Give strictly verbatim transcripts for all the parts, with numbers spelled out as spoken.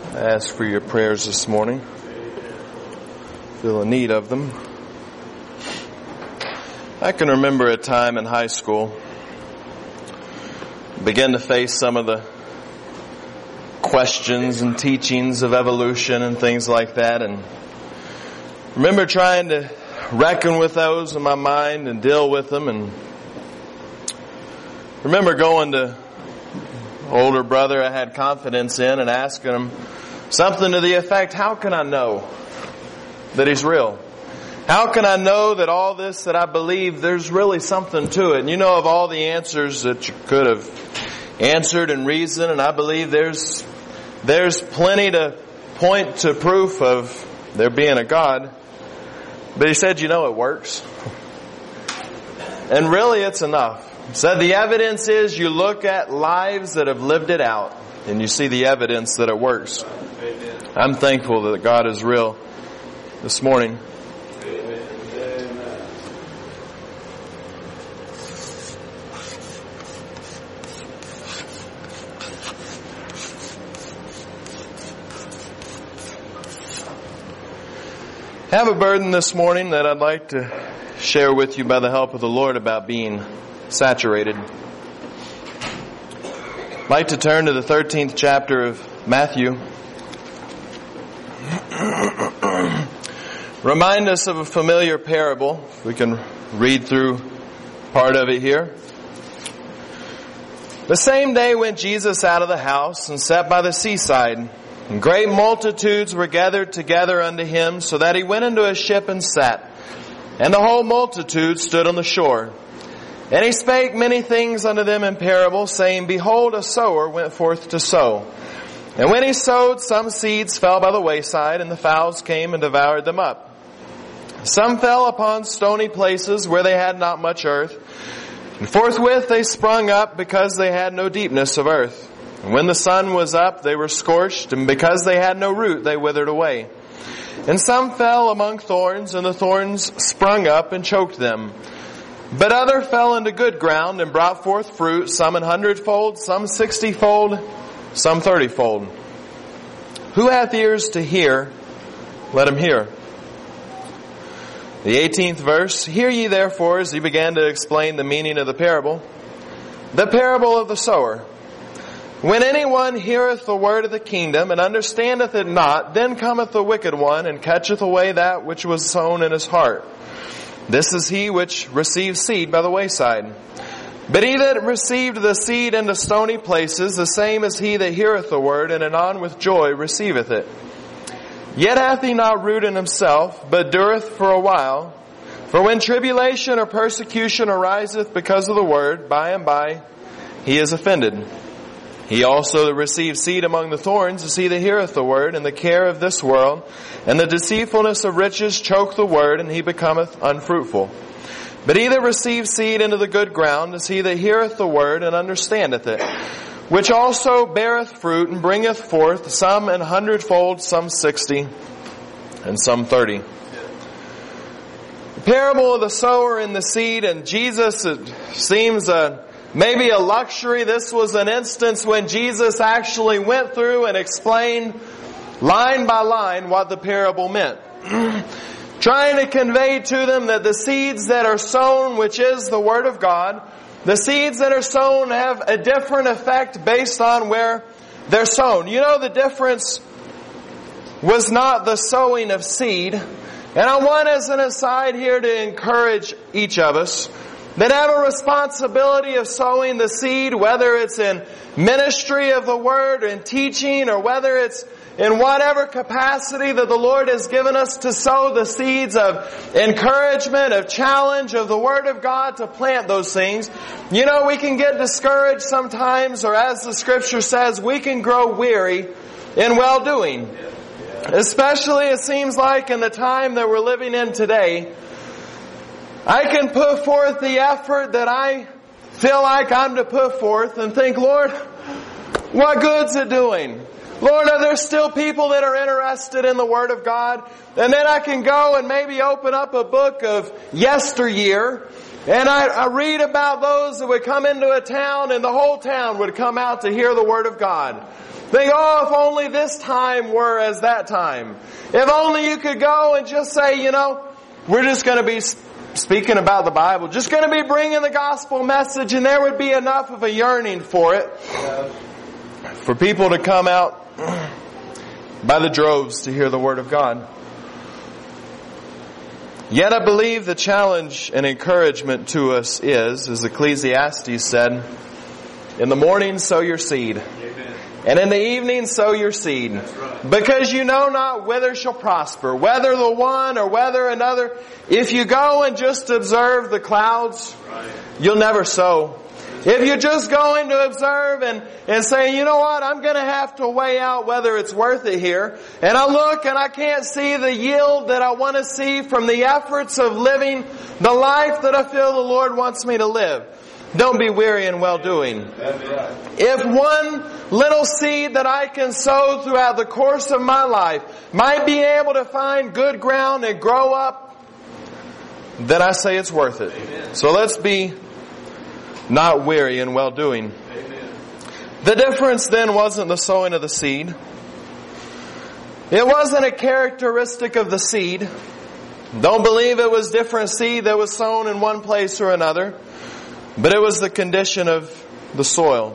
I ask for your prayers this morning. Feel in need of them. I can remember a time in high school, began to face some of the questions and teachings of evolution and things like that, and remember trying to reckon with those in my mind and deal with them, and remember going to older brother I had confidence in and asking him something to the effect, how can I know that he's real? How can I know that all this that I believe, there's really something to it? And you know of all the answers that you could have answered and reasoned, and I believe there's there's plenty to point to proof of there being a God. But he said, you know, it works. And really it's enough. He said the evidence is you look at lives that have lived it out and you see the evidence that it works. Amen. I'm thankful that God is real this morning. I have a burden this morning that I'd like to share with you by the help of the Lord about being saturated. I'd like to turn to the thirteenth chapter of Matthew. Remind us of a familiar parable. We can read through part of it here. The same day went Jesus out of the house and sat by the seaside. And great multitudes were gathered together unto him, so that he went into a ship and sat. And the whole multitude stood on the shore. And he spake many things unto them in parables, saying, Behold, a sower went forth to sow. And when he sowed, some seeds fell by the wayside, and the fowls came and devoured them up. Some fell upon stony places where they had not much earth. And forthwith they sprung up, because they had no deepness of earth. And when the sun was up, they were scorched, and because they had no root, they withered away. And some fell among thorns, and the thorns sprung up and choked them. But other fell into good ground, and brought forth fruit, some an hundredfold, some sixtyfold, some thirtyfold. Who hath ears to hear, let him hear. The eighteenth verse, Hear ye therefore, as he began to explain the meaning of the parable, the parable of the sower. When anyone heareth the word of the kingdom, and understandeth it not, then cometh the wicked one, and catcheth away that which was sown in his heart. This is he which received seed by the wayside. But he that received the seed into stony places, the same is he that heareth the word, and anon with joy receiveth it. Yet hath he not root in himself, but dureth for a while. For when tribulation or persecution ariseth because of the word, by and by he is offended. He also that received seed among the thorns is he that heareth the word, and the care of this world, and the deceitfulness of riches choke the word, and he becometh unfruitful. But he that received seed into the good ground is he that heareth the word, and understandeth it, which also beareth fruit, and bringeth forth some an hundredfold, some sixty, and some thirty. The parable of the sower and the seed, and Jesus, it seems a maybe a luxury. This was an instance when Jesus actually went through and explained line by line what the parable meant. Trying to convey to them that the seeds that are sown, which is the Word of God, the seeds that are sown have a different effect based on where they're sown. You know, the difference was not the sowing of seed. And I want as an aside here to encourage each of us that have a responsibility of sowing the seed, whether it's in ministry of the Word, or in teaching, or whether it's in whatever capacity that the Lord has given us to sow the seeds of encouragement, of challenge, of the Word of God, to plant those things. You know, we can get discouraged sometimes, or as the Scripture says, we can grow weary in well-doing. Especially, it seems like, in the time that we're living in today, I can put forth the effort that I feel like I'm to put forth and think, Lord, what good's it doing? Lord, are there still people that are interested in the Word of God? And then I can go and maybe open up a book of yesteryear, and I, I read about those that would come into a town, and the whole town would come out to hear the Word of God. Think, oh, if only this time were as that time. If only you could go and just say, you know, we're just going to be speaking about the Bible, just going to be bringing the gospel message, and there would be enough of a yearning for it. For people to come out by the droves to hear the Word of God. Yet I believe the challenge and encouragement to us is, as Ecclesiastes said, in the morning sow your seed. Amen. And in the evening sow your seed. Right. Because you know not whither shall prosper, whether the one or whether another. If you go and just observe the clouds, right, you'll never sow. If you're just going to observe and, and say, you know what, I'm going to have to weigh out whether it's worth it here. And I look and I can't see the yield that I want to see from the efforts of living the life that I feel the Lord wants me to live. Don't be weary in well-doing. If one little seed that I can sow throughout the course of my life might be able to find good ground and grow up, then I say it's worth it. So let's be not weary in well-doing. The difference then wasn't the sowing of the seed. It wasn't a characteristic of the seed. Don't believe it was different seed that was sown in one place or another. But it was the condition of the soil.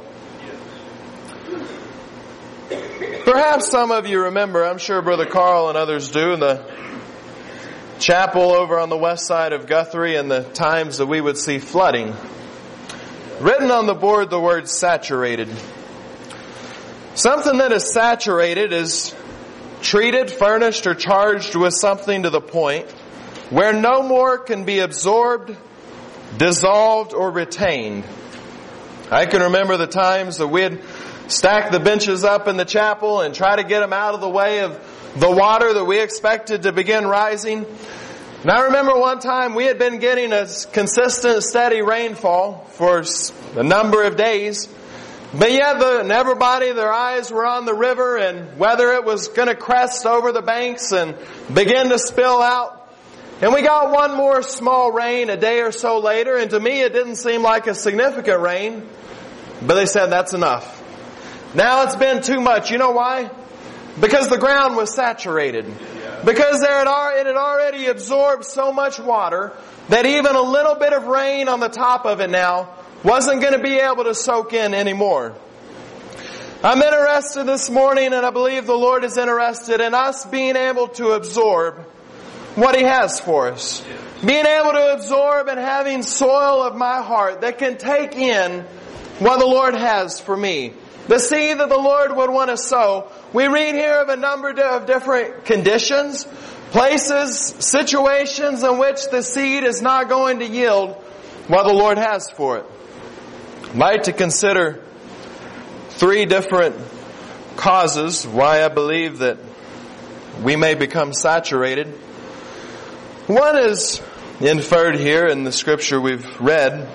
Perhaps some of you remember, I'm sure Brother Carl and others do, in the chapel over on the west side of Guthrie and the times that we would see flooding. Written on the board the word saturated. Something that is saturated is treated, furnished, or charged with something to the point where no more can be absorbed, dissolved, or retained. I can remember the times that we'd stack the benches up in the chapel and try to get them out of the way of the water that we expected to begin rising. And I remember one time we had been getting a consistent, steady rainfall for a number of days. But yet the, and everybody, their eyes were on the river and whether it was going to crest over the banks and begin to spill out. And we got one more small rain a day or so later, and to me it didn't seem like a significant rain. But they said that's enough. Now it's been too much. You know why? Because the ground was saturated. Because there had, it had already absorbed so much water that even a little bit of rain on the top of it now wasn't going to be able to soak in anymore. I'm interested this morning, and I believe the Lord is interested in us being able to absorb what He has for us. Being able to absorb and having soil of my heart that can take in what the Lord has for me. The seed that the Lord would want to sow. We read here of a number of different conditions, places, situations in which the seed is not going to yield what the Lord has for it. I'd like to consider three different causes why I believe that we may become saturated. One is inferred here in the scripture we've read.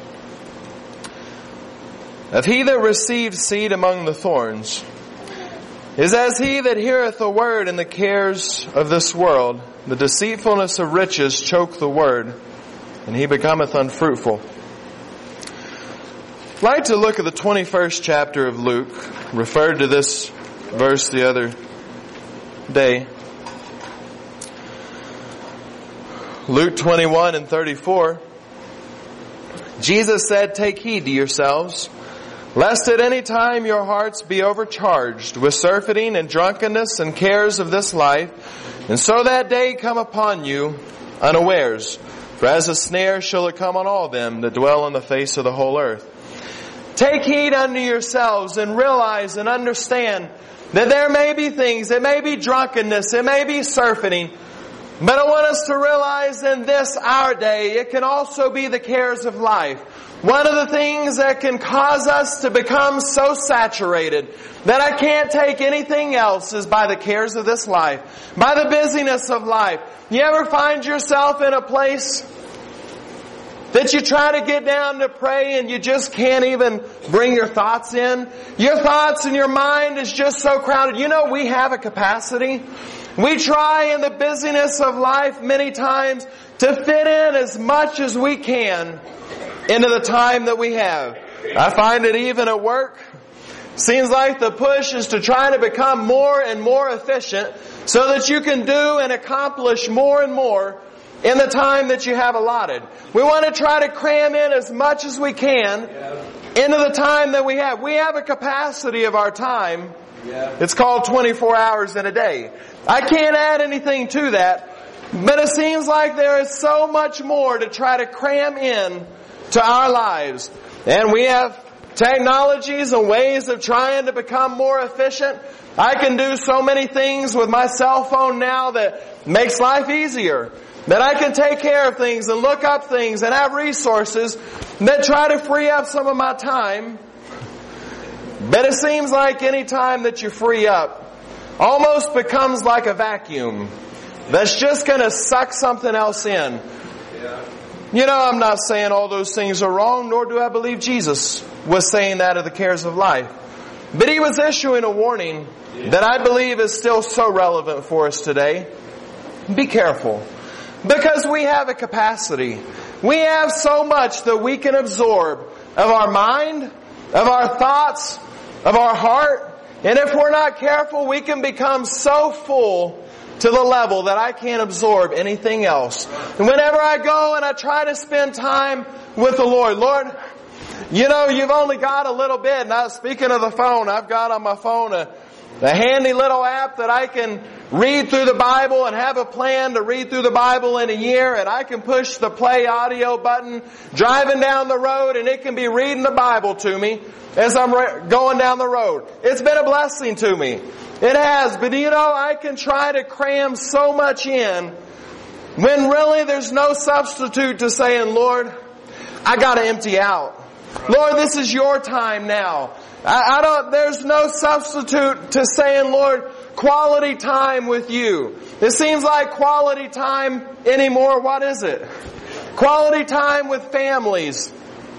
Of he that received seed among the thorns is as he that heareth the word, and the cares of this world, the deceitfulness of riches choke the word, and he becometh unfruitful. I'd like to look at the twenty-first chapter of Luke, referred to this verse the other day. Luke twenty-one and thirty-four. Jesus said, "Take heed to yourselves, lest at any time your hearts be overcharged with surfeiting and drunkenness and cares of this life, and so that day come upon you unawares. For as a snare shall it come on all them that dwell on the face of the whole earth." Take heed unto yourselves and realize and understand that there may be things, it may be drunkenness, it may be surfeiting, but I want us to realize in this our day, it can also be the cares of life. One of the things that can cause us to become so saturated that I can't take anything else is by the cares of this life, by the busyness of life. You ever find yourself in a place that you try to get down to pray and you just can't even bring your thoughts in? Your thoughts and your mind is just so crowded. You know, we have a capacity. We try in the busyness of life many times to fit in as much as we can into the time that we have. I find it even at work. Seems like the push is to try to become more and more efficient so that you can do and accomplish more and more in the time that you have allotted. We want to try to cram in as much as we can into the time that we have. We have a capacity of our time. It's called twenty-four hours in a day. I can't add anything to that, but it seems like there is so much more to try to cram in to our lives. And we have technologies and ways of trying to become more efficient. I can do so many things with my cell phone now that makes life easier. That I can take care of things and look up things and have resources that try to free up some of my time. But it seems like any time that you free up almost becomes like a vacuum that's just going to suck something else in. You know, I'm not saying all those things are wrong, nor do I believe Jesus was saying that of the cares of life. But He was issuing a warning that I believe is still so relevant for us today. Be careful. Because we have a capacity. We have so much that we can absorb of our mind, of our thoughts, of our heart. And if we're not careful, we can become so full to the level that I can't absorb anything else. And whenever I go and I try to spend time with the Lord, Lord, you know, you've only got a little bit. Now, speaking of the phone, I've got on my phone a, a handy little app that I can read through the Bible and have a plan to read through the Bible in a year, and I can push the play audio button driving down the road, and it can be reading the Bible to me as I'm re- going down the road. It's been a blessing to me. It has, but you know, I can try to cram so much in when really there's no substitute to saying, Lord, I got to empty out. Lord, this is your time now. I, I don't, there's no substitute to saying, Lord, quality time with you. It seems like quality time anymore. What is it? Quality time with families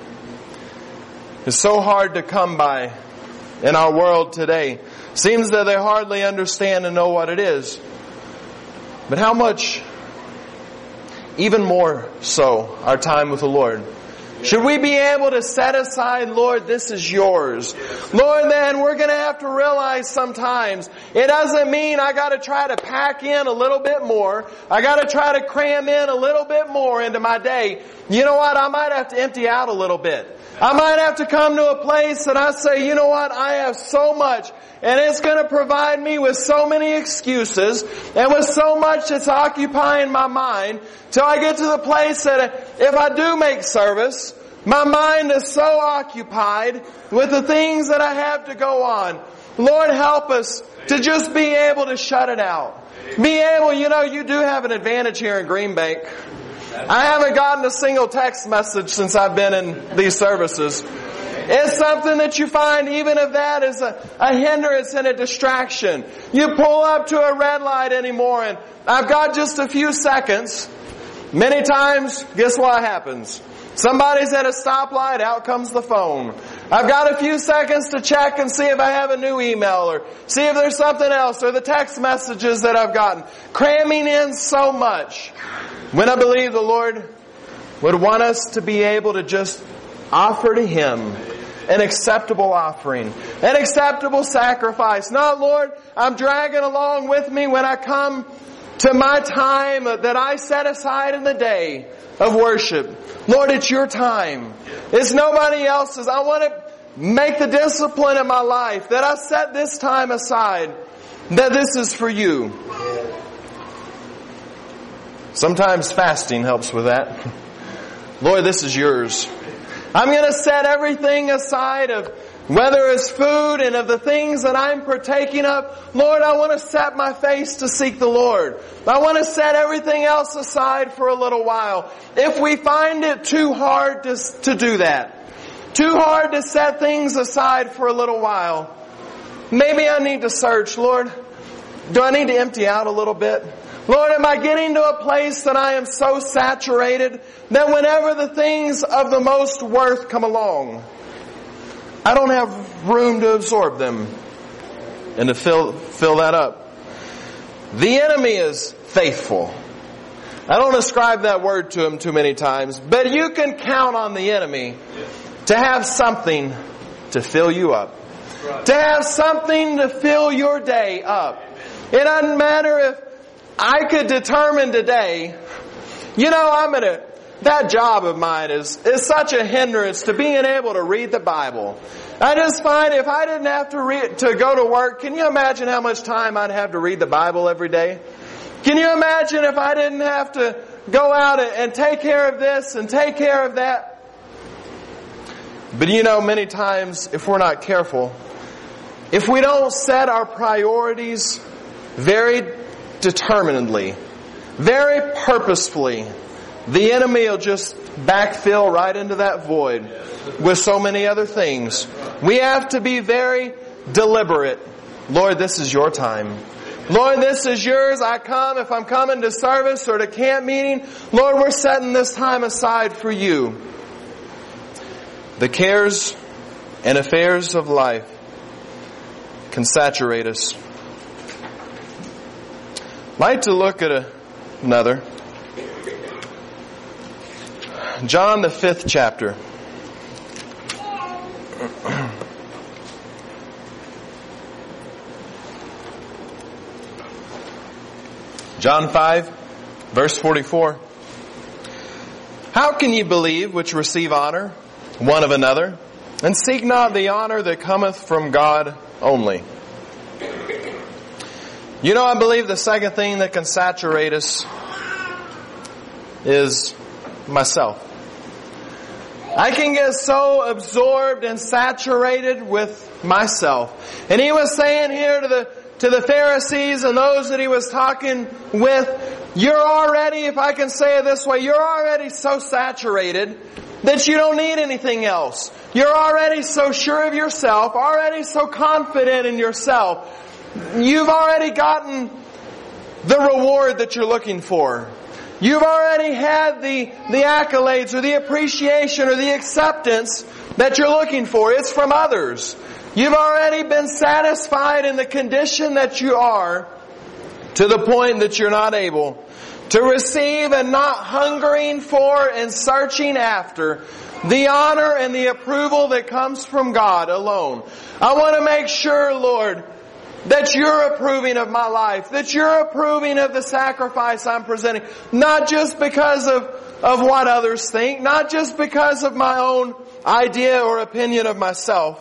is so hard to come by in our world today. Seems that they hardly understand and know what it is. But how much, even more so, our time with the Lord? Should we be able to set aside, Lord, this is yours. Lord, then we're going to have to realize sometimes it doesn't mean I got to try to pack in a little bit more. I got to try to cram in a little bit more into my day. You know what? I might have to empty out a little bit. I might have to come to a place that I say, you know what? I have so much, and it's going to provide me with so many excuses and with so much that's occupying my mind till I get to the place that if I do make service, my mind is so occupied with the things that I have to go on. Lord, help us to just be able to shut it out. Be able, you know, you do have an advantage here in Green Bank. I haven't gotten a single text message since I've been in these services. It's something that you find, even if that is a, a hindrance and a distraction. You pull up to a red light anymore and I've got just a few seconds. Many times, guess what happens? Somebody's at a stoplight, out comes the phone. I've got a few seconds to check and see if I have a new email or see if there's something else or the text messages that I've gotten. Cramming in so much. When I believe the Lord would want us to be able to just offer to Him an acceptable offering, an acceptable sacrifice. Not, Lord, I'm dragging along with me when I come to my time that I set aside in the day of worship. Lord, it's your time. It's nobody else's. I want to make the discipline in my life that I set this time aside, that this is for you. Sometimes fasting helps with that. Lord, this is yours. I'm going to set everything aside of whether it's food and of the things that I'm partaking of. Lord, I want to set my face to seek the Lord. I want to set everything else aside for a little while. If we find it too hard to, to do that, too hard to set things aside for a little while, maybe I need to search, Lord, do I need to empty out a little bit? Lord, am I getting to a place that I am so saturated that whenever the things of the most worth come along, I don't have room to absorb them and to fill fill that up? The enemy is faithful. I don't ascribe that word to him too many times, but you can count on the enemy to have something to fill you up. To have something to fill your day up. It doesn't matter if I could determine today, you know, I'm going to, that job of mine is, is such a hindrance to being able to read the Bible. I just find if I didn't have to read, to go to work, can you imagine how much time I'd have to read the Bible every day? Can you imagine if I didn't have to go out and, and take care of this and take care of that? But you know, many times, if we're not careful, if we don't set our priorities very determinedly, very purposefully, the enemy will just backfill right into that void with so many other things. We have to be very deliberate. Lord, this is your time. Lord, this is yours. I come, if I'm coming to service or to camp meeting, Lord, we're setting this time aside for you. The cares and affairs of life can saturate us. I'd like to look at a, another. John, the fifth chapter. John five, verse forty-four. How can ye believe which receive honor one of another, and seek not the honor that cometh from God only? You know, I believe the second thing that can saturate us is myself. I can get so absorbed and saturated with myself. And he was saying here to the to the Pharisees and those that he was talking with, you're already, if I can say it this way, you're already so saturated that you don't need anything else. You're already so sure of yourself, already so confident in yourself. You've already gotten the reward that you're looking for. You've already had the, the accolades or the appreciation or the acceptance that you're looking for. It's from others. You've already been satisfied in the condition that you are to the point that you're not able to receive and not hungering for and searching after the honor and the approval that comes from God alone. I want to make sure, Lord, that you're approving of my life, that you're approving of the sacrifice I'm presenting, not just because of, of what others think, not just because of my own idea or opinion of myself.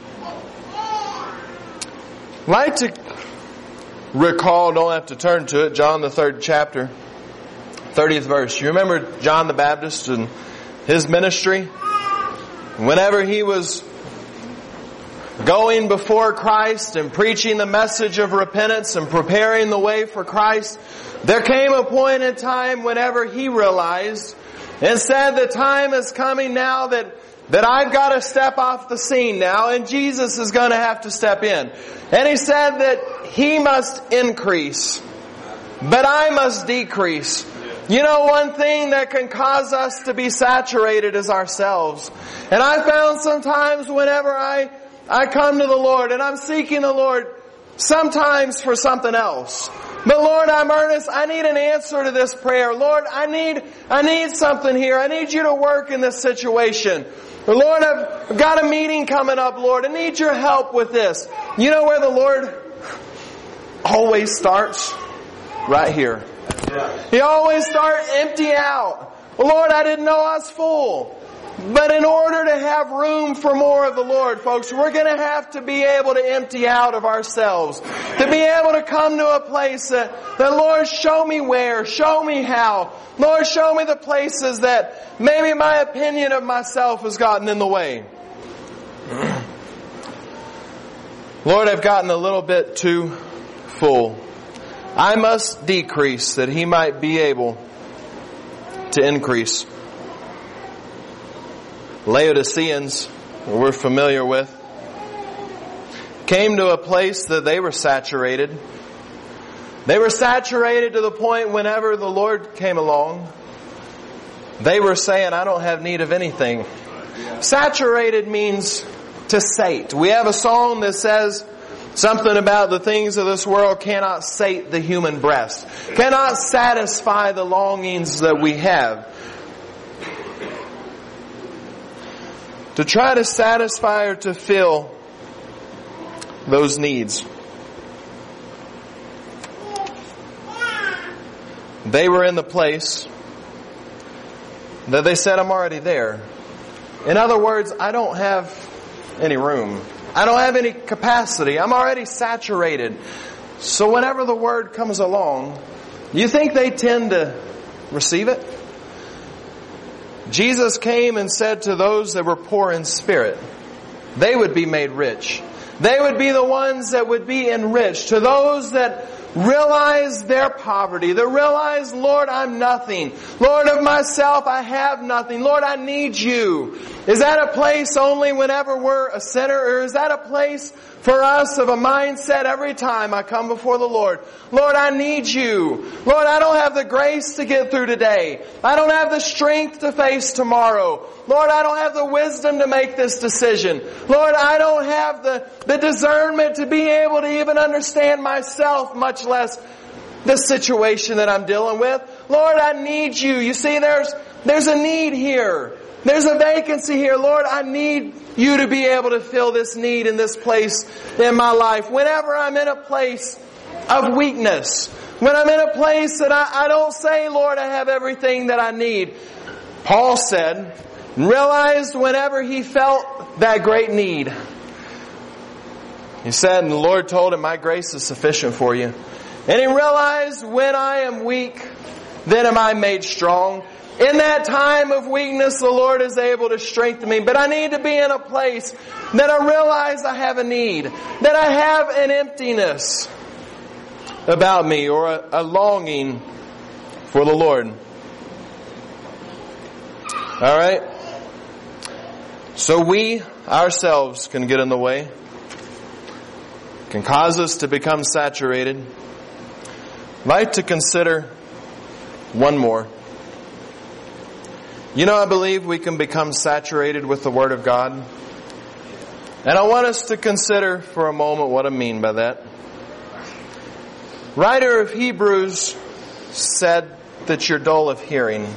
I'd like to recall, don't have to turn to it, John the third chapter, thirtieth verse. You remember John the Baptist and his ministry? Whenever he was going before Christ and preaching the message of repentance and preparing the way for Christ, there came a point in time whenever he realized and said, the time is coming now that that I've got to step off the scene now, and Jesus is going to have to step in. And he said that he must increase, but I must decrease. You know, one thing that can cause us to be saturated is ourselves. And I found sometimes whenever I, I come to the Lord and I'm seeking the Lord, sometimes for something else. But Lord, I'm earnest. I need an answer to this prayer. Lord, I need, I need something here. I need you to work in this situation. Lord, I've got a meeting coming up, Lord. I need your help with this. You know where the Lord always starts? Right here. He always starts empty out. Lord, I didn't know I was full. But in order to have room for more of the Lord, folks, we're going to have to be able to empty out of ourselves. To be able to come to a place that, that, Lord, show me where, show me how. Lord, show me the places that maybe my opinion of myself has gotten in the way. Lord, I've gotten a little bit too full. I must decrease that He might be able to increase. Laodiceans, we're familiar with, came to a place that they were saturated. They were saturated to the point whenever the Lord came along, they were saying, I don't have need of anything. Saturated means to sate. We have a song that says something about the things of this world cannot sate the human breast, cannot satisfy the longings that we have. To try to satisfy or to fill those needs. They were in the place that they said, I'm already there. In other words, I don't have any room. I don't have any capacity. I'm already saturated. So whenever the word comes along, you think they tend to receive it? Jesus came and said to those that were poor in spirit, they would be made rich. They would be the ones that would be enriched. To those that realize their poverty, that realize, Lord, I'm nothing. Lord, of myself, I have nothing. Lord, I need you. Is that a place only whenever we're a sinner? Or is that a place for us of a mindset every time I come before the Lord? Lord, I need you. Lord, I don't have the grace to get through today. I don't have the strength to face tomorrow. Lord, I don't have the wisdom to make this decision. Lord, I don't have the, the discernment to be able to even understand myself, much less the situation that I'm dealing with. Lord, I need you. You see, there's, there's a need here. There's a vacancy here. Lord, I need you to be able to fill this need in this place in my life. Whenever I'm in a place of weakness, when I'm in a place that I, I don't say, Lord, I have everything that I need. Paul said, and realized whenever he felt that great need, he said, and the Lord told him, my grace is sufficient for you. And he realized, when I am weak, then am I made strong. In that time of weakness, the Lord is able to strengthen me. But I need to be in a place that I realize I have a need, that I have an emptiness about me, or a, a longing for the Lord. All right? So we ourselves can get in the way, can cause us to become saturated. I'd like to consider one more. You know, I believe we can become saturated with the Word of God. And I want us to consider for a moment what I mean by that. Writer of Hebrews said that you're dull of hearing.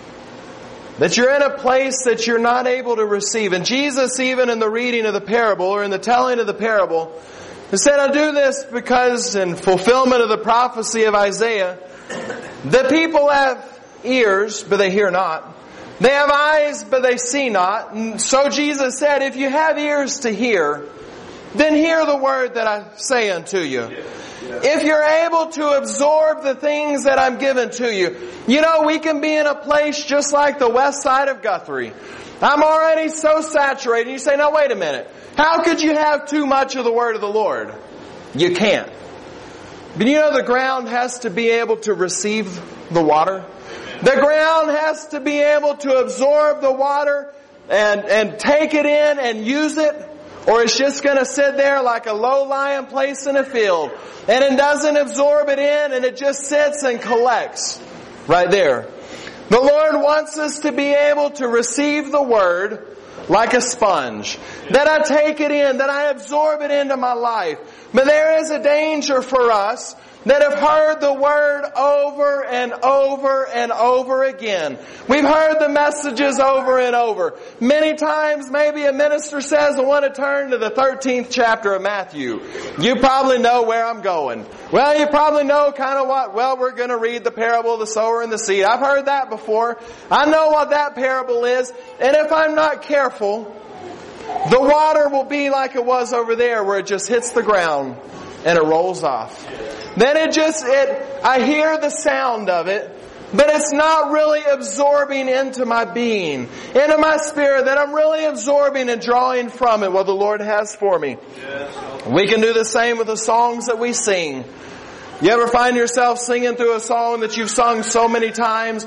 That you're in a place that you're not able to receive. And Jesus, even in the reading of the parable, or in the telling of the parable, he said, I do this because, in fulfillment of the prophecy of Isaiah, the people have ears, but they hear not. They have eyes, but they see not. And so Jesus said, if you have ears to hear, then hear the word that I say unto you. Yeah. Yeah. If you're able to absorb the things that I'm giving to you. You know, we can be in a place just like the west side of Guthrie. I'm already so saturated. You say, now wait a minute. How could you have too much of the word of the Lord? You can't. But you know, the ground has to be able to receive the water. The ground has to be able to absorb the water and, and take it in and use it, or it's just going to sit there like a low-lying place in a field. And it doesn't absorb it in, and it just sits and collects right there. The Lord wants us to be able to receive the Word like a sponge. That I take it in, that I absorb it into my life. But there is a danger for us that have heard the Word over and over and over again. We've heard the messages over and over. Many times maybe a minister says, I want to turn to the thirteenth chapter of Matthew. You probably know where I'm going. Well, you probably know kind of what, well, we're going to read the parable of the sower and the seed. I've heard that before. I know what that parable is. And if I'm not careful, the water will be like it was over there, where it just hits the ground and it rolls off. Then it just, it, I hear the sound of it, but it's not really absorbing into my being, into my spirit, that I'm really absorbing and drawing from it what the Lord has for me. Yes. We can do the same with the songs that we sing. You ever find yourself singing through a song that you've sung so many times?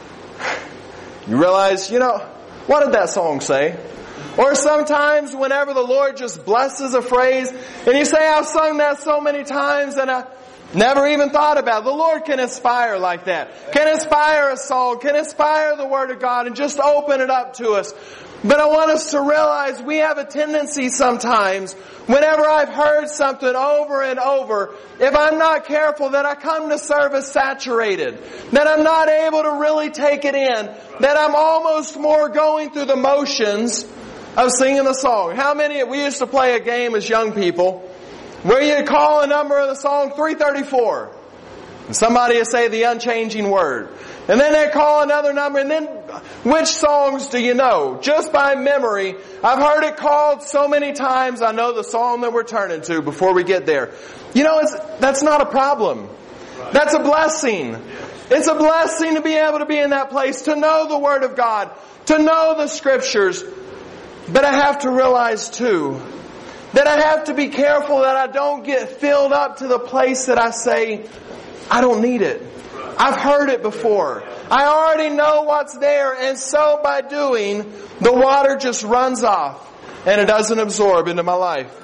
You realize, you know, what did that song say? Or sometimes whenever the Lord just blesses a phrase, and you say, I've sung that so many times and I never even thought about it. The Lord can inspire like that. Can inspire a song, can inspire the Word of God and just open it up to us. But I want us to realize we have a tendency sometimes, whenever I've heard something over and over, if I'm not careful, that I come to service saturated. That I'm not able to really take it in. That I'm almost more going through the motions of singing the song. How many, we used to play a game as young people Where you call a number of the song three thirty-four. And somebody will say the unchanging word. And then they call another number, and then which songs do you know? Just by memory. I've heard it called so many times, I know the song that we're turning to before we get there. You know, it's, that's not a problem. That's a blessing. It's a blessing to be able to be in that place, to know the Word of God, to know the Scriptures. But I have to realize too, that I have to be careful that I don't get filled up to the place that I say, I don't need it. I've heard it before. I already know what's there, and so by doing, the water just runs off and it doesn't absorb into my life.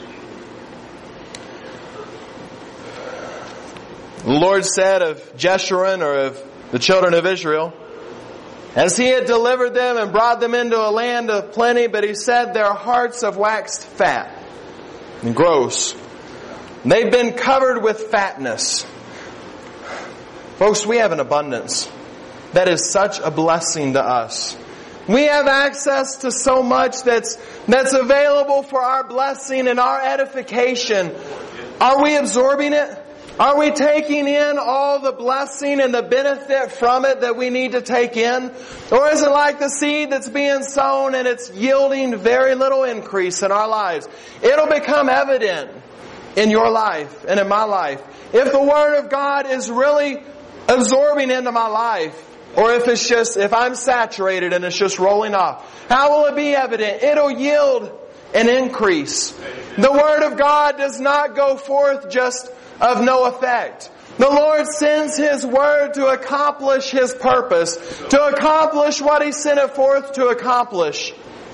The Lord said of Jeshurun, or of the children of Israel, as He had delivered them and brought them into a land of plenty, but He said their hearts have waxed fat and gross. They've been covered with fatness. Folks, we have an abundance that is such a blessing to us. We have access to so much that's, that's available for our blessing and our edification. Are we absorbing it? Are we taking in all the blessing and the benefit from it that we need to take in? Or is it like the seed that's being sown and it's yielding very little increase in our lives? It'll become evident in your life and in my life if the Word of God is really absorbing into my life, or if it's just, if I'm saturated and it's just rolling off. How will it be evident? It'll yield an increase. The Word of God does not go forth just of no effect. The Lord sends His Word to accomplish His purpose, to accomplish what He sent it forth to accomplish.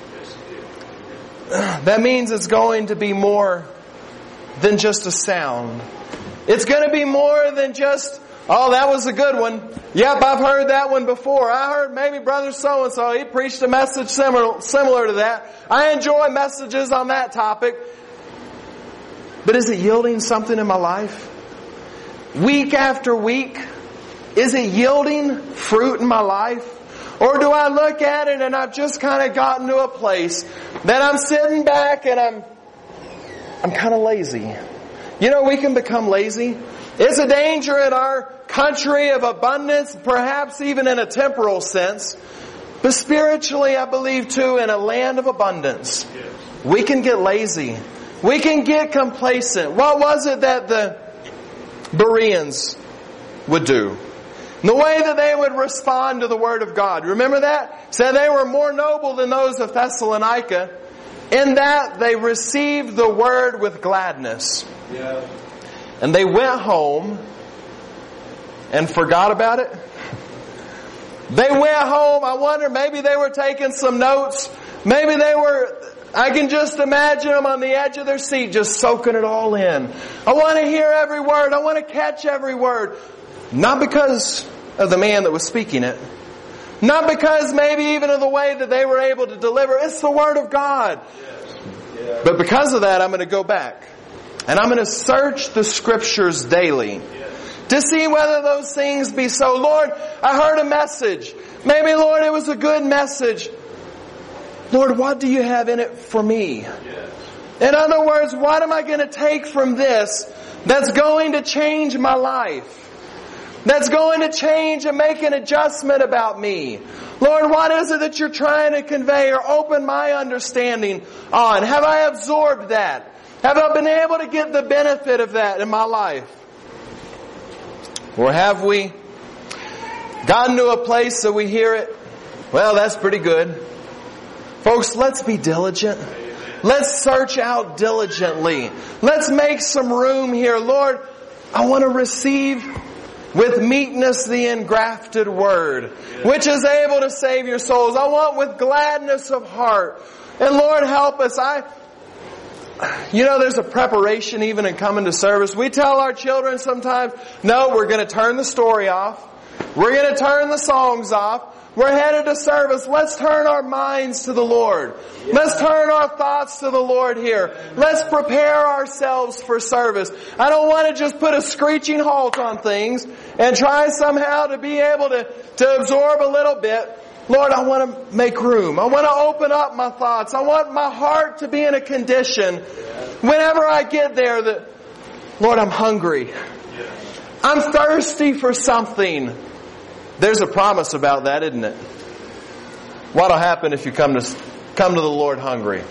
That means it's going to be more than just a sound. It's going to be more than just, oh, that was a good one. Yep, I've heard that one before. I heard maybe Brother so-and-so, he preached a message similar, similar to that. I enjoy messages on that topic. But is it yielding something in my life? Week after week? Is it yielding fruit in my life? Or do I look at it and I've just kind of gotten to a place that I'm sitting back and I'm, I'm kind of lazy. You know, we can become lazy. It's a danger in our country of abundance, perhaps even in a temporal sense. But spiritually, I believe too, in a land of abundance, we can get lazy. We can get complacent. What was it that the Bereans would do? The way that they would respond to the Word of God. Remember that? Said they were more noble than those of Thessalonica, in that they received the Word with gladness. Yeah. And they went home and forgot about it. They went home, I wonder, maybe they were taking some notes. Maybe they were, I can just imagine them on the edge of their seat just soaking it all in. I want to hear every word. I want to catch every word. Not because of the man that was speaking it. Not because maybe even of the way that they were able to deliver. It's the Word of God. Yes. Yeah. But because of that, I'm going to go back. And I'm going to search the Scriptures daily. Yes. To see whether those things be so. Lord, I heard a message. Maybe, Lord, it was a good message. Lord, what do you have in it for me? Yes. In other words, what am I going to take from this that's going to change my life? That's going to change and make an adjustment about me. Lord, what is it that you're trying to convey or open my understanding on? Have I absorbed that? Have I been able to get the benefit of that in my life? Or have we gotten to a place that we hear it? Well, that's pretty good. Folks, let's be diligent. Let's search out diligently. Let's make some room here. Lord, I want to receive with meekness the engrafted Word, which is able to save your souls. I want with gladness of heart. And Lord, help us. I, you know, there's a preparation even in coming to service. We tell our children sometimes, no, we're going to turn the story off. We're going to turn the songs off. We're headed to service. Let's turn our minds to the Lord. Let's turn our thoughts to the Lord here. Let's prepare ourselves for service. I don't want to just put a screeching halt on things and try somehow to be able to, to absorb a little bit. Lord, I want to make room. I want to open up my thoughts. I want my heart to be in a condition whenever I get there that, Lord, I'm hungry. I'm thirsty for something. There's a promise about that, isn't it? What'll happen if you come to come to the Lord hungry?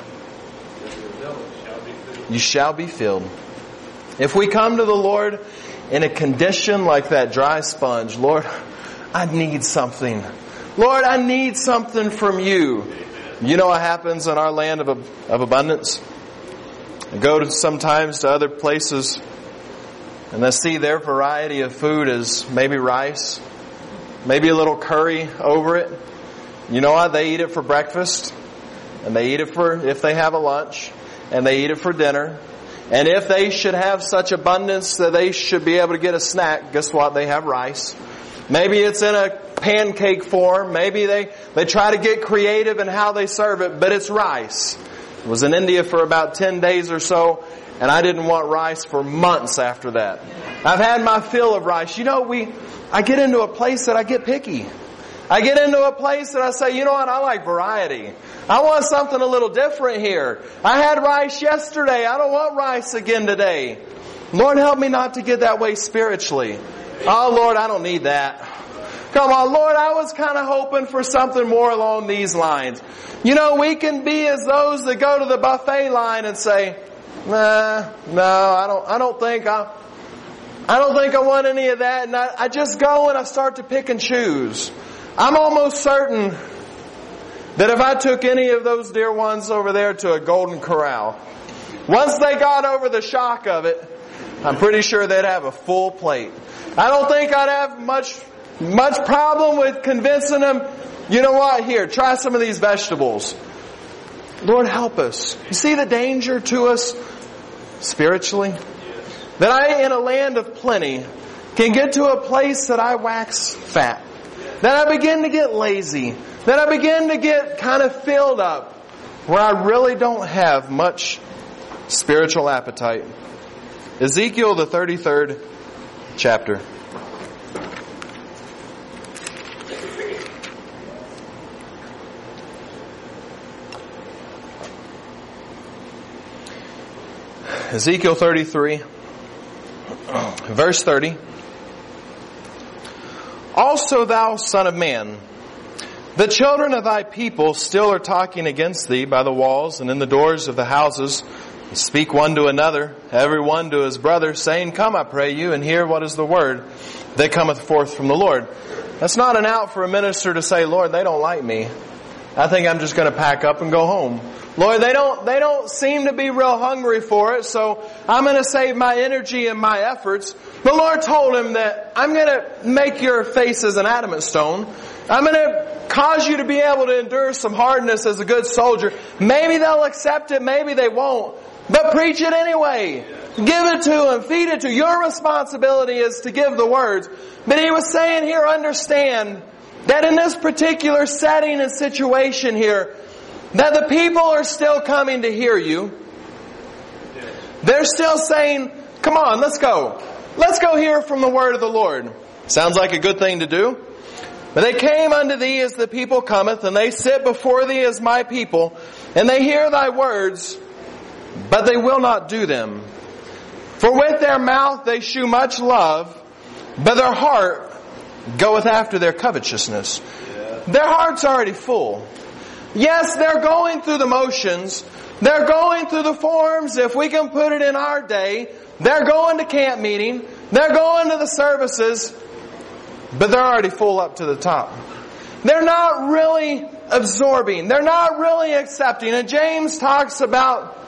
You shall be filled. If we come to the Lord in a condition like that dry sponge, Lord, I need something. Lord, I need something from you. You know what happens in our land of, of abundance? I go to sometimes to other places and I see their variety of food is maybe rice, maybe a little curry over it. You know what? They eat it for breakfast, and they eat it for if they have a lunch, and they eat it for dinner. And if they should have such abundance that they should be able to get a snack, guess what? They have rice. Maybe it's in a pancake form. Maybe they, they try to get creative in how they serve it, but it's rice. I was in India for about ten days or so, and I didn't want rice for months after that. I've had my fill of rice. You know, we I get into a place that I get picky. I get into a place that I say, you know what, I like variety. I want something a little different here. I had rice yesterday. I don't want rice again today. Lord, help me not to get that way spiritually. Oh, Lord, I don't need that. Come on, Lord, I was kind of hoping for something more along these lines. You know, we can be as those that go to the buffet line and say, nah, no, I don't, I don't think I, I don't think I want any of that. And I, I just go and I start to pick and choose. I'm almost certain that if I took any of those dear ones over there to a Golden Corral, once they got over the shock of it, I'm pretty sure they'd have a full plate. I don't think I'd have much, much problem with convincing them, you know what, here, try some of these vegetables. Lord, help us. You see the danger to us spiritually? That I, in a land of plenty, can get to a place that I wax fat. That I begin to get lazy. That I begin to get kind of filled up. Where I really don't have much spiritual appetite. Ezekiel, the thirty-third chapter. Ezekiel thirty-three, verse thirty. Also thou, son of man, the children of thy people still are talking against thee by the walls and in the doors of the houses. Speak one to another, every one to his brother, saying, Come, I pray you, and hear what is the word that cometh forth from the Lord. That's not an out for a minister to say, Lord, they don't like me. I think I'm just going to pack up and go home. Lord, they don't, they don't seem to be real hungry for it, so I'm going to save my energy and my efforts. The Lord told him that I'm going to make your face as an adamant stone. I'm going to cause you to be able to endure some hardness as a good soldier. Maybe they'll accept it, maybe they won't. But preach it anyway. Give it to them, feed it to them. Your responsibility is to give the words. But he was saying here, understand that in this particular setting and situation here, that the people are still coming to hear you. They're still saying, come on, let's go. Let's go hear from the word of the Lord. Sounds like a good thing to do. But they came unto thee as the people cometh, and they sit before thee as my people, and they hear thy words, but they will not do them. For with their mouth they shew much love, but their heart goeth after their covetousness. Yeah. Their heart's already full. Yes, they're going through the motions. They're going through the forms, if we can put it in our day. They're going to camp meeting. They're going to the services. But they're already full up to the top. They're not really absorbing. They're not really accepting. And James talks about,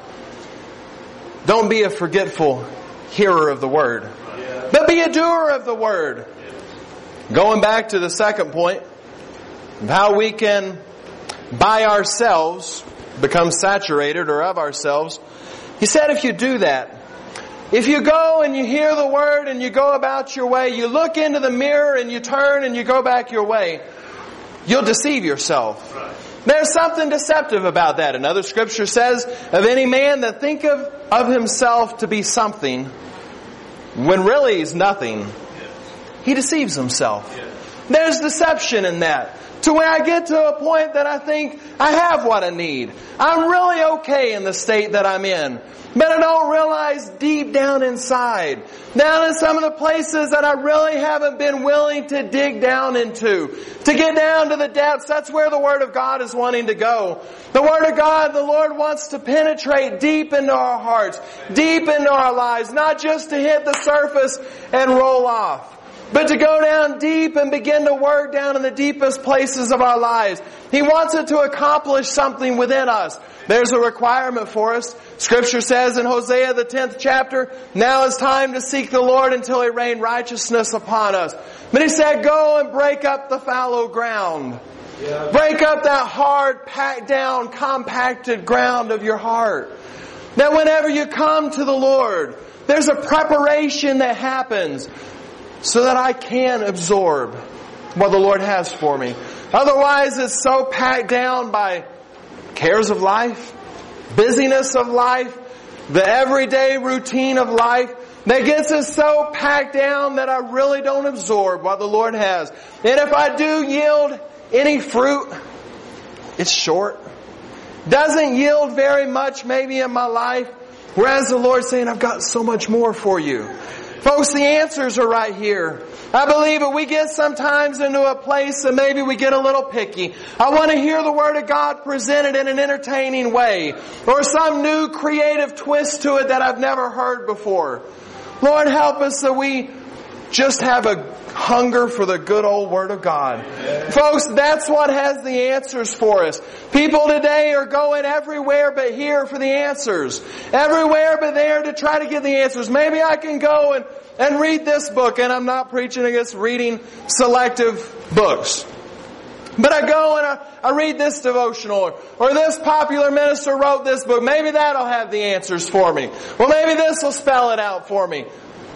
don't be a forgetful hearer of the word, but be a doer of the word. Going back to the second point, of how we can, by ourselves, become saturated or of ourselves. He said if you do that, if you go and you hear the word and you go about your way, you look into the mirror and you turn and you go back your way, you'll deceive yourself. There's something deceptive about that. Another scripture says, of any man that thinketh of himself to be something, when really he's nothing, he deceives himself. There's deception in that. to where I get to a point that I think I have what I need. I'm really okay in the state that I'm in. But I don't realize deep down inside, down in some of the places that I really haven't been willing to dig down into, to get down to the depths. That's where the Word of God is wanting to go. The Word of God, the Lord wants to penetrate deep into our hearts, deep into our lives, not just to hit the surface and roll off, but to go down deep and begin to work down in the deepest places of our lives. He wants it to accomplish something within us. There's a requirement for us. Scripture says in Hosea the tenth chapter, now is time to seek the Lord until He rain righteousness upon us. But He said, go and break up the fallow ground. Yeah. Break up that hard, packed down, compacted ground of your heart. That whenever you come to the Lord, there's a preparation that happens so that I can absorb what the Lord has for me. Otherwise, it's so packed down by cares of life, busyness of life, the everyday routine of life that gets us so packed down that I really don't absorb what the Lord has. And if I do yield any fruit, it's short. Doesn't yield very much maybe in my life. Whereas the Lord's saying, I've got so much more for you. Folks, the answers are right here. I believe that we get sometimes into a place and maybe we get a little picky. I want to hear the Word of God presented in an entertaining way, or some new creative twist to it that I've never heard before. Lord, help us that we just have a hunger for the good old Word of God. Amen. Folks, that's what has the answers for us. People today are going everywhere but here for the answers. Everywhere but there to try to get the answers. Maybe I can go and, and read this book, and I'm not preaching against reading selective books. But I go and I, I read this devotional, or, or this popular minister wrote this book. Maybe that'll have the answers for me. Well, maybe this will spell it out for me.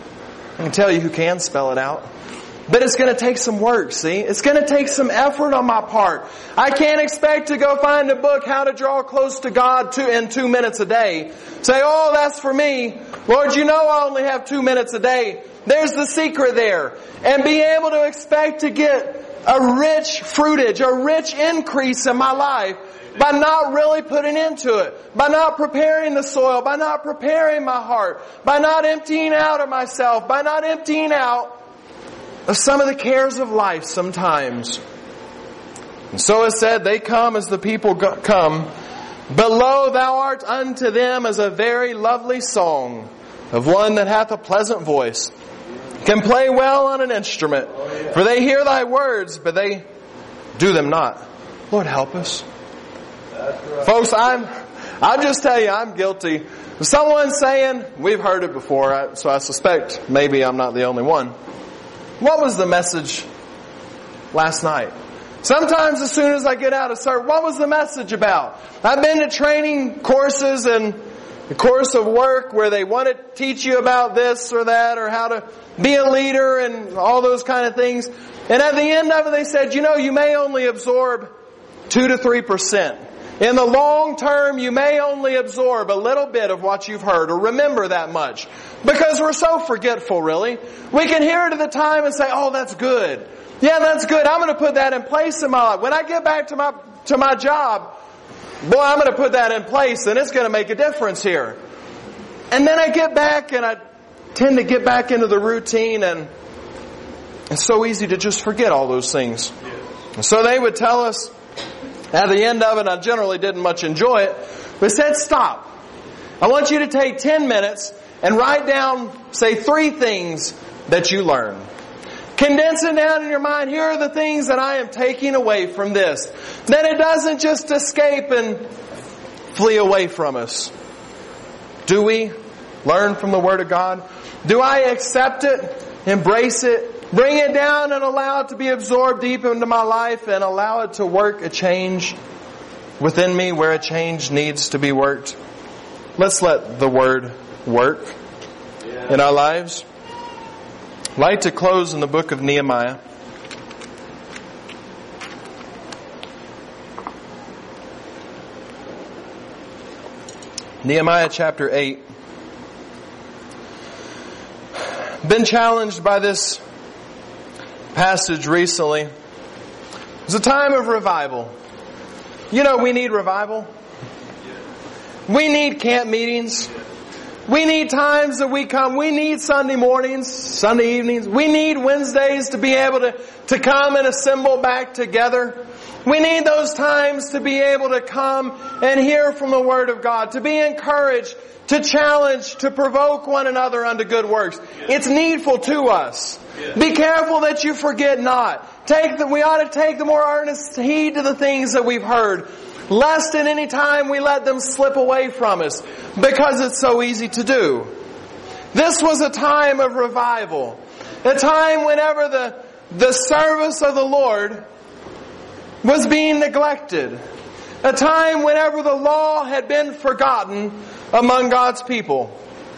I can tell you who can spell it out. But it's going to take some work, see? It's going to take some effort on my part. I can't expect to go find a book, How to Draw Close to God two, in two minutes a day. Say, oh, that's for me. Lord, you know I only have two minutes a day. There's the secret there. And be able to expect to get a rich fruitage, a rich increase in my life by not really putting into it, by not preparing the soil, by not preparing my heart, by not emptying out of myself, by not emptying out of some of the cares of life sometimes. And so it said, they come as the people go- come, but lo, thou art unto them as a very lovely song of one that hath a pleasant voice, can play well on an instrument. For they hear thy words, but they do them not. Lord, help us. Right. Folks, I'm, I'll just tell you, I'm guilty. Someone saying, we've heard it before, so I suspect maybe I'm not the only one. What was the message last night? Sometimes as soon as I get out of service, what was the message about? I've been to training courses and the course of work where they want to teach you about this or that, or how to be a leader and all those kind of things. And at the end of it, they said, you know, you may only absorb two to three percent. In the long term, you may only absorb a little bit of what you've heard, or remember that much. Because we're so forgetful, really. We can hear it at the time and say, oh, that's good. Yeah, that's good. I'm going to put that in place in my life. When I get back to my to my job, boy, I'm going to put that in place, and it's going to make a difference here. And then I get back, and I tend to get back into the routine, and it's so easy to just forget all those things. And so they would tell us, at the end of it, I generally didn't much enjoy it, but said, stop. I want you to take ten minutes and write down, say, three things that you learned. Condense it down in your mind. Here are the things that I am taking away from this. Then it doesn't just escape and flee away from us. Do we learn from the Word of God? Do I accept it, embrace it, bring it down and allow it to be absorbed deep into my life and allow it to work a change within me where a change needs to be worked? Let's let the Word work in our lives. I'd like to close in the book of Nehemiah. Nehemiah chapter eight. Been challenged by this passage recently. It's a time of revival. You know, we need revival. We need camp meetings. We need times that we come. We need Sunday mornings, Sunday evenings. We need Wednesdays to be able to, to come and assemble back together. We need those times to be able to come and hear from the Word of God, to be encouraged, to challenge, to provoke one another unto good works. It's needful to us. Be careful that you forget not. Take the, we ought to take the more earnest heed to the things that we've heard, lest at any time we let them slip away from us, because it's so easy to do. This was a time of revival. A time whenever the, the service of the Lord was being neglected. A time whenever the law had been forgotten among God's people.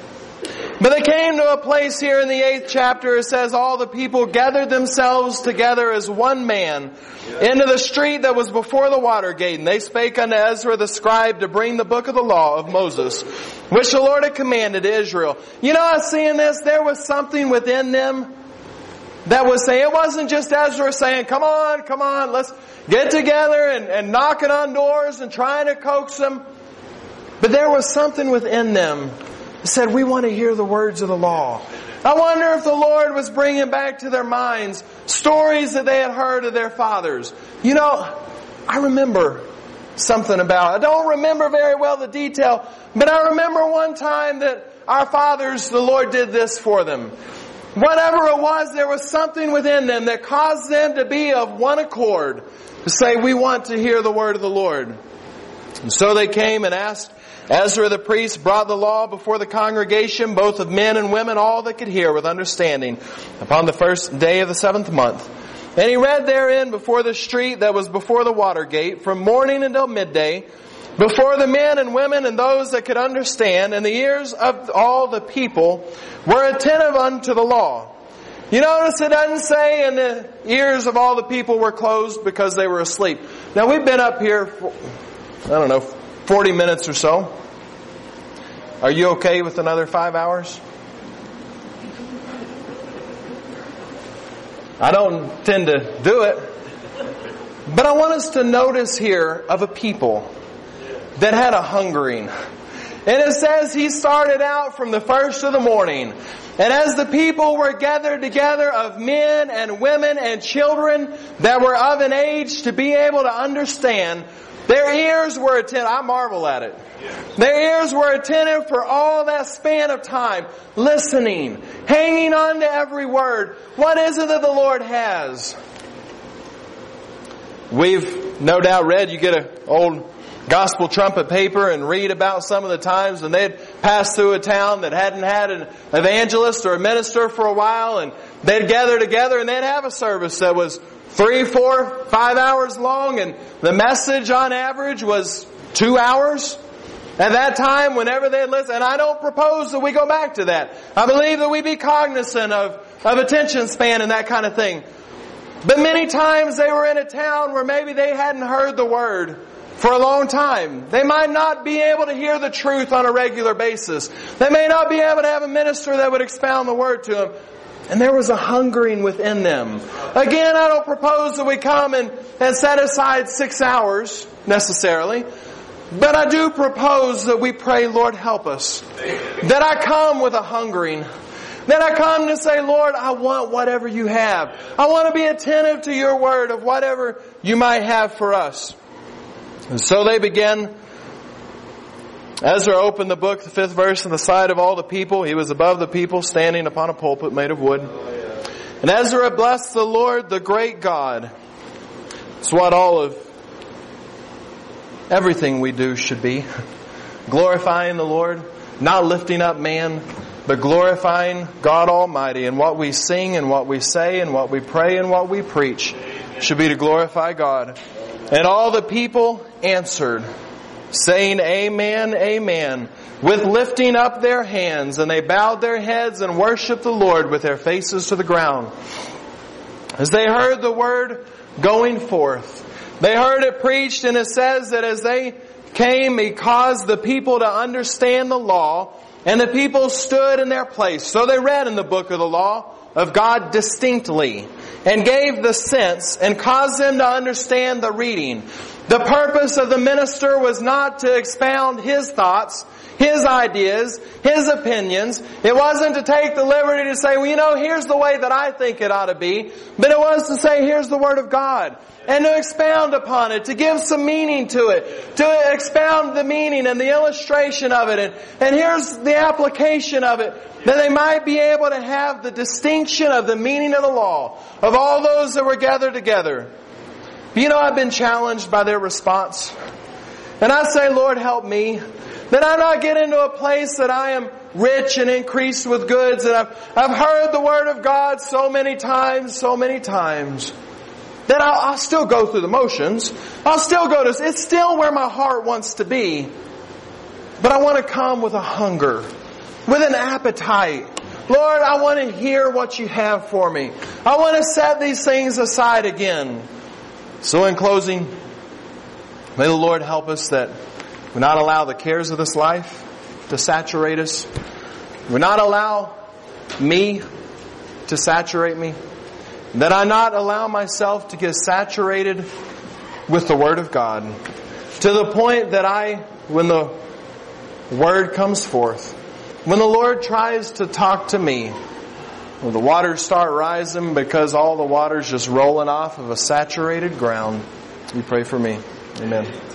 But they came to a place here in the eighth chapter. It says, all the people gathered themselves together as one man into the street that was before the water gate. And they spake unto Ezra the scribe to bring the book of the law of Moses, which the Lord had commanded to Israel. You know, I was seeing this. There was something within them that was saying, it wasn't just Ezra saying, come on, come on, let's get together and, and knocking on doors and trying to coax them. But there was something within them that said, we want to hear the words of the law. I wonder if the Lord was bringing back to their minds stories that they had heard of their fathers. You know, I remember something about it. I don't remember very well the detail, but I remember one time that our fathers, the Lord did this for them. Whatever it was, there was something within them that caused them to be of one accord, to say, we want to hear the word of the Lord. And so they came and asked Ezra the priest, brought the law before the congregation, both of men and women, all that could hear with understanding, upon the first day of the seventh month. And he read therein before the street that was before the water gate, from morning until midday, before the men and women and those that could understand, and the ears of all the people were attentive unto the law. You notice it doesn't say, and the ears of all the people were closed because they were asleep. Now we've been up here for, I don't know, forty minutes or so. Are you okay with another five hours? I don't tend to do it. But I want us to notice here of a people that had a hungering. And it says he started out from the first of the morning. And as the people were gathered together of men and women and children that were of an age to be able to understand, their ears were attentive. I marvel at it. Their ears were attentive for all that span of time, listening, hanging on to every word. What is it that the Lord has? We've no doubt read, you get an old gospel trumpet paper and read about some of the times when they'd pass through a town that hadn't had an evangelist or a minister for a while, and they'd gather together and they'd have a service that was three, four, five hours long, and the message on average was two hours. At that time, whenever they'd listen, and I don't propose that we go back to that. I believe that we be cognizant of, of attention span and that kind of thing. But many times they were in a town where maybe they hadn't heard the Word for a long time. They might not be able to hear the truth on a regular basis. They may not be able to have a minister that would expound the Word to them. And there was a hungering within them. Again, I don't propose that we come and, and set aside six hours necessarily. But I do propose that we pray, Lord, help us. That I come with a hungering. That I come to say, Lord, I want whatever you have. I want to be attentive to your word of whatever you might have for us. And so they began. Ezra opened the book, the fifth verse, in the sight of all the people. He was above the people, standing upon a pulpit made of wood. And Ezra blessed the Lord, the great God. It's what all of everything we do should be. Glorifying the Lord, not lifting up man, but glorifying God Almighty. And what we sing and what we say and what we pray and what we preach should be to glorify God. And all the people answered, saying, Amen, Amen, with lifting up their hands. And they bowed their heads and worshiped the Lord with their faces to the ground. As they heard the word going forth, they heard it preached, and it says that as they came, He caused the people to understand the law, and the people stood in their place. So they read in the book of the law of God distinctly, and gave the sense and caused them to understand the reading. The purpose of the minister was not to expound his thoughts, his ideas, his opinions. It wasn't to take the liberty to say, well, you know, here's the way that I think it ought to be. But it was to say, here's the Word of God. And to expound upon it, to give some meaning to it, to expound the meaning and the illustration of it. And, and here's the application of it, that they might be able to have the distinction of the meaning of the law, of all those that were gathered together. You know, I've been challenged by their response. And I say, Lord, help me, that I not get into a place that I am rich and increased with goods. And I've, I've heard the Word of God so many times, so many times, that I'll, I'll still go through the motions. I'll still go to, it's still where my heart wants to be. But I want to come with a hunger, with an appetite. Lord, I want to hear what you have for me. I want to set these things aside again. So in closing, may the Lord help us that we not allow the cares of this life to saturate us. We not allow me to saturate me. That I not allow myself to get saturated with the Word of God. To the point that I, when the Word comes forth, when the Lord tries to talk to me, when the waters start rising because all the water's just rolling off of a saturated ground. You pray for me. Amen.